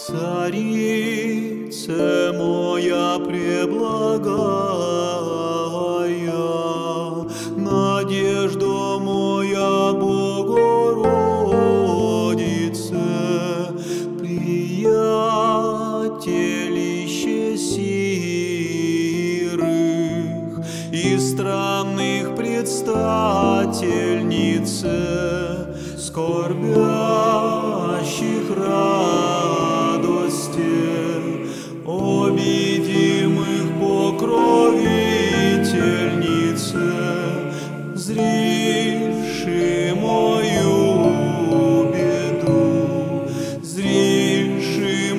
Царице моя преблагая, надежда моя Богородице, приятелище сирых и странных предстательнице, скорбящих радости, обидимых покровительнице, зривши мою беду, зривши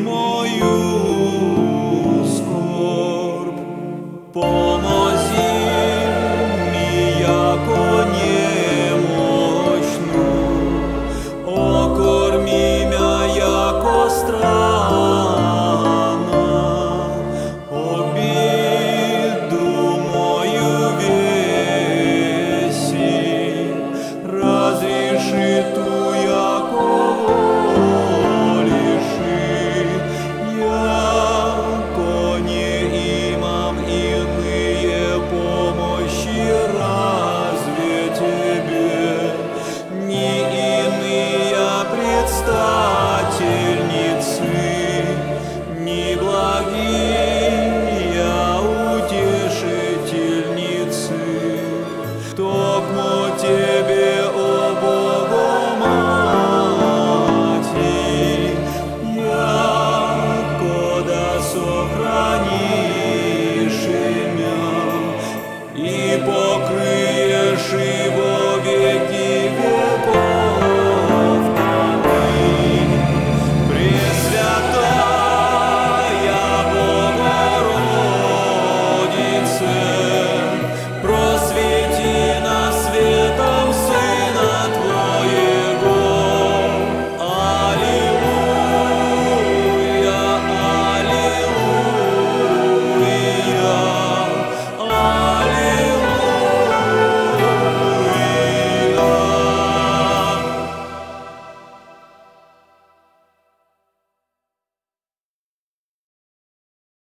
мою скорбь, помози мне, яко немощну, окорми мя, яко странно, обиду мою веси, разреши ту, яко волиши, яко не имам иные помощи, разве тебе не иные предстательницы, не благие утешительницы, токмо тебе, о Богоматерь, яко да сохранит